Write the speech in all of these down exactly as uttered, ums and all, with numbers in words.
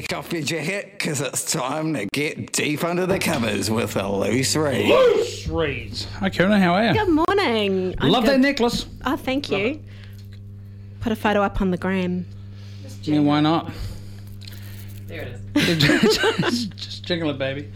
Kick off your jacket, because it's time to get deep under the covers with a loose read. Loose reads. Hi, Kieran, how are you? Good morning. I'm Love good. that necklace. Oh, thank you. Put a photo up on the gram. Yeah, why not? There it is. just, just jiggle it, baby.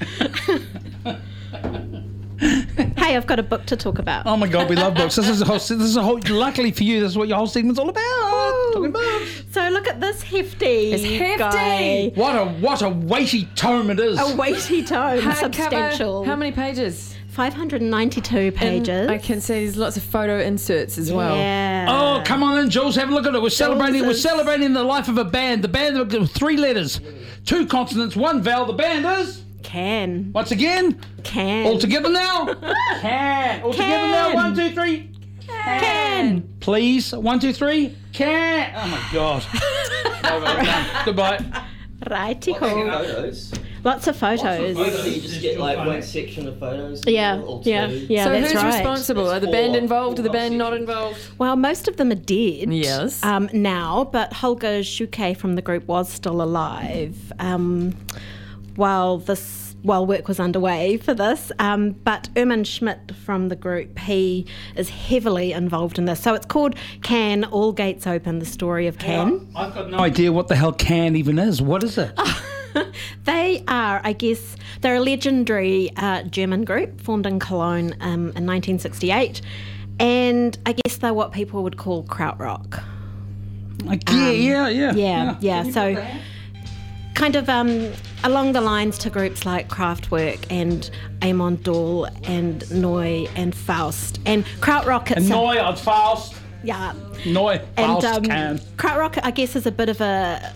Hey, I've got a book to talk about. Oh my God, we love books. This is a whole. This is a whole. Luckily for you, this is what your whole segment's all about. Talking books. So look at this hefty, It's hefty. guy. What a what a weighty tome it is. A weighty tome, Hardcover. substantial. How many pages? five hundred ninety-two pages. And I can see there's lots of photo inserts as well. Yeah. Oh, come on in, Jules. Have a look at it. We're celebrating. We're is- celebrating the life of a band. The band with three letters, two consonants, one vowel. The band is Can. once again Can. all together now. Can all together now. Can. One, two, three. Can. Please. One, two, three. Can. Oh my God. No, no, no. Goodbye. Righty Taking cool. photos. Lots of photos. Usually you just get like one section of photos. Yeah, or two. yeah, yeah, so that's who's right. responsible? Are the Four. band involved? Are the Four band not sections. involved? Well, most of them are dead Yes. um, now, but Holger Schuke from the group was still alive um, while this while work was underway for this. Um, but Erman Schmidt from the group, he is heavily involved in this. So it's called Can, All Gates Open, the story of Can. I've got no idea what the hell Can even is. What is it? They are, I guess, they're a legendary uh, German group formed in Cologne um, in nineteen sixty-eight. And I guess they're what people would call krautrock. Like, yeah, yeah, yeah, Yeah, yeah. So kind of um, along the lines to groups like Kraftwerk and Amon Dahl and Neu and Faust. And krautrock And itself. Neu, and Faust. Yeah. Neu, And Faust, um, Can. krautrock, I guess, is a bit of a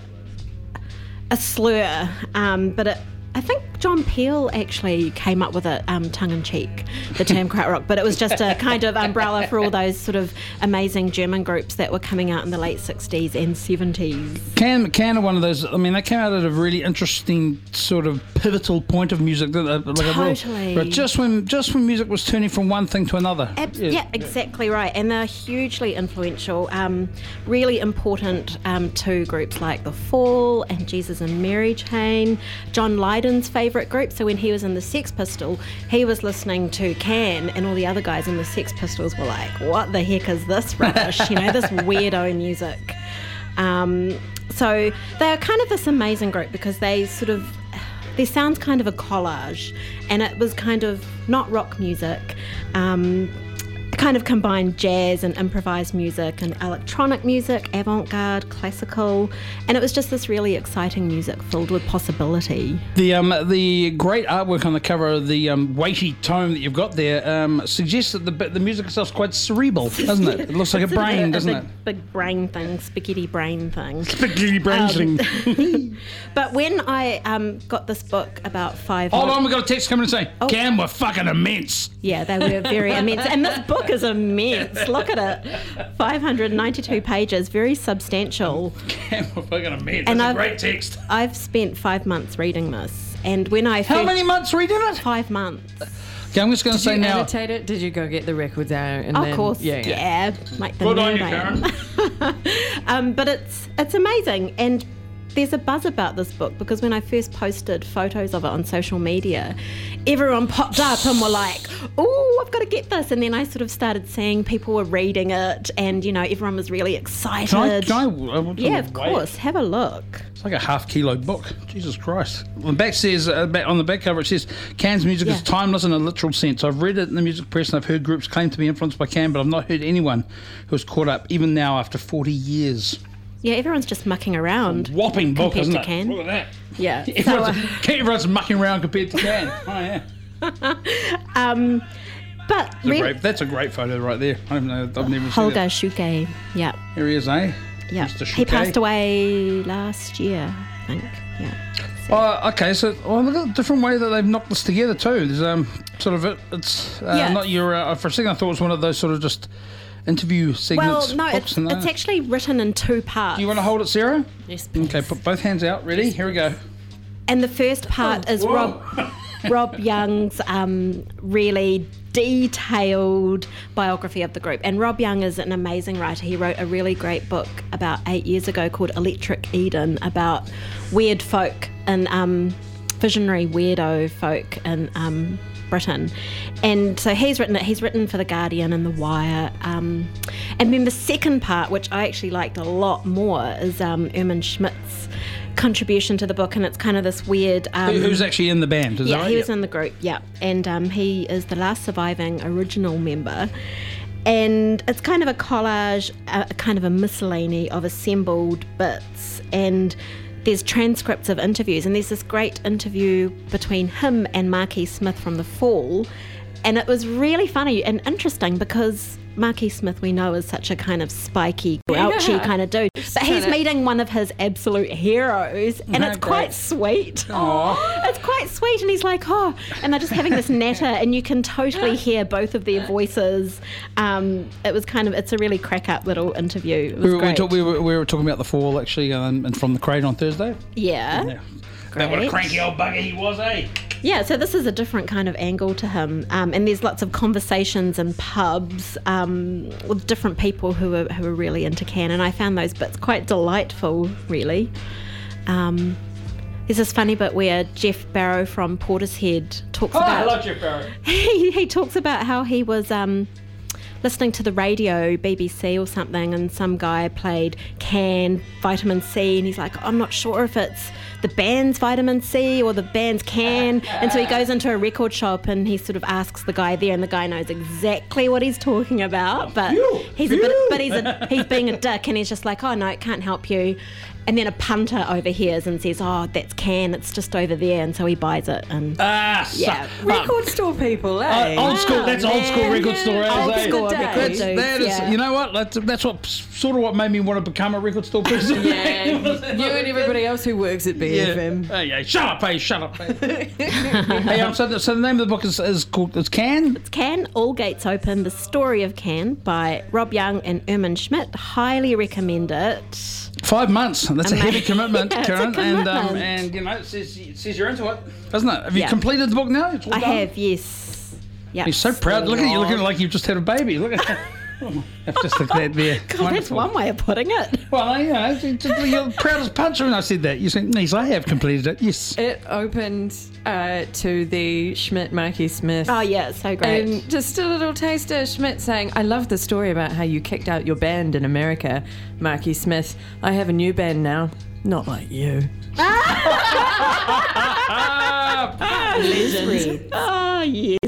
a slur, um, but it, I think John Peel actually came up with it um, tongue-in-cheek, the term krautrock, but it was just a kind of umbrella for all those sort of amazing German groups that were coming out in the late sixties and seventies. Can Can are one of those. I mean, they came out at a really interesting sort of pivotal point of music. Like a real- Totally. but just when just when music was turning from one thing to another. Ab- yeah. exactly right. And they're hugely influential, um, really important um, to groups like The Fall and Jesus and Mary Chain. John Lydon's favourite group, so when he was in the Sex Pistols, he was listening to Can, and all the other guys in the Sex Pistols were like, what the heck is this rubbish? You know, this weirdo music. Um, so they're kind of this amazing group because they sort of, their sound's kind of a collage, and it was kind of not rock music. Um, kind of combined jazz and improvised music and electronic music, avant-garde, classical, and it was just this really exciting music filled with possibility. The um the great artwork on the cover of the um, weighty tome that you've got there um, suggests that the the music itself's quite cerebral, doesn't it? It looks like a It's sort of brain, a, doesn't a big, it? big brain thing, spaghetti brain thing. Spaghetti brain thing. But when I um, got this book about five... Hold odd- on, we got a text coming and saying, Can were fucking immense. Yeah, they were very immense. And this book is immense. Look at it. five hundred ninety-two pages, very substantial. Can were fucking immense. And That's a I've- great text. I've spent five months reading this. And when I How first... many months reading it? Five months. Okay, I'm just going to Did say you now. annotate it? Did you go get the records out? And Of then, course, Yeah. yeah, yeah. like the Good on nerd you, I am. Karen. um, but it's it's amazing, and there's a buzz about this book because when I first posted photos of it on social media, everyone popped up and were like, "Oh, I've got to get this!" And then I sort of started seeing people were reading it, and you know, everyone was really excited. Can I, can I, I want to yeah, of wait? course. Have a look. It's like a half kilo book. Jesus Christ. On the back says uh, back, on the back cover it says Can's music is Yeah. timeless in a literal sense. I've read it in the music press and I've heard groups claim to be influenced by Can, but I've not heard anyone who has caught up even now after forty years. Yeah, everyone's just mucking around. Whopping book, compared isn't to it? Can. Look at that. Yeah. So, Everyone's, uh, everyone's mucking around compared to Can. Oh yeah. um, but That's a, re- great, that's a great photo right there. I don't know. I've never seen Holger it. Schuke, yeah. Here he is, eh? Yeah, Mister he Schuke. passed away last year, I think. Yeah. Oh, okay. So, oh, look at the different way that they've knocked this together too. There's um, sort of it. It's uh, Yeah. not your. Uh, for a second, I thought it was one of those sort of just interview segments. Well, no, books it's, and it's that. actually written in two parts. Do you want to hold it, Sarah? Yes, please. Okay, put both hands out. Ready? Here we go. And the first part is Whoa. Rob Rob Young's um, really detailed biography of the group. And Rob Young is an amazing writer. He wrote a really great book about eight years ago called Electric Eden about weird folk and um, visionary weirdo folk in um, Britain. And so he's written it. He's written for The Guardian and The Wire. Um, and then the second part, which I actually liked a lot more, is um, Ermin Schmidt's contribution to the book, and it's kind of this weird um, Who- Who's actually in the band? Is yeah that right? he was in the group, yeah, and um, he is the last surviving original member, and it's kind of a collage, a, a kind of a miscellany of assembled bits, and there's transcripts of interviews, and there's this great interview between him and Marquis Smith from The Fall, and it was really funny and interesting because Marquis Smith we know is such a kind of spiky, grouchy Yeah. kind of dude, but he's kinda- meeting one of his absolute heroes, and No, it's great. quite sweet. Aw. It's quite sweet, and he's like, oh, and they're just having this natter, and you can totally hear both of their voices. Um, it was kind of, it's a really crack up little interview. It was We were, we, great. talk, we, were, we were talking about the Fall actually, um, and from the crate on Thursday. yeah. Yeah. That what a Great. cranky old bugger he was, eh? Yeah, so this is a different kind of angle to him, um, and there's lots of conversations in pubs um, with different people who are who are really into Can, and I found those bits quite delightful, really. Um, there's this funny bit where Jeff Barrow from Portishead talks Oh, about I love Jeff Barrett. he, he talks about how he was um, listening to the radio, B B C or something, and some guy played Can, Vitamin C, and he's like, I'm not sure if it's the band's Vitamin C or the band's Can. And so he goes into a record shop and he sort of asks the guy there, and the guy knows exactly what he's talking about, but Phew, he's a bit, phew. but he's a, he's being a dick, and he's just like, oh no, it can't help you. And then a punter overhears and says, oh, that's Can, it's just over there, and so he buys it. And Ah, yeah, suck. Record store people, eh? Uh, old school. Wow, That's old school man. record store. eh, Old eh? school That's- record That's, dudes, that is, yeah. you know what? That's, that's what sort of what made me want to become a record store person. Yeah, you and everybody else who works at B F M. Hey, hey, shut up, hey, shut up. Hey, hey um, so, the, so the name of the book is, is called it's Can. Can, All Gates Open, The Story of Can by Rob Young and Ermin Schmidt. Highly recommend it. Five months. That's a Amazing. heavy commitment, Yeah, it's a Karen. And um, commitment. and you know, it says, it says you're into it, doesn't it? Have you Yeah. completed the book now? It's all I done? have, yes. Yep. You're so proud. Look at you, looking like you've just had a baby. Look at I've just looked at that there. God, that's Wonderful. one way of putting it. Well, you know, it's- it's- you're proud as punch when I said that. You said, "Niece, I have completed it." Yes. It opened uh, to the Schmidt Marquis Smith. Oh, yeah, it's so great. And just a little taster, Schmidt saying, I love the story about how you kicked out your band in America, Marquis Smith. I have a new band now. Not like you. Ah, Legend. Oh, yes.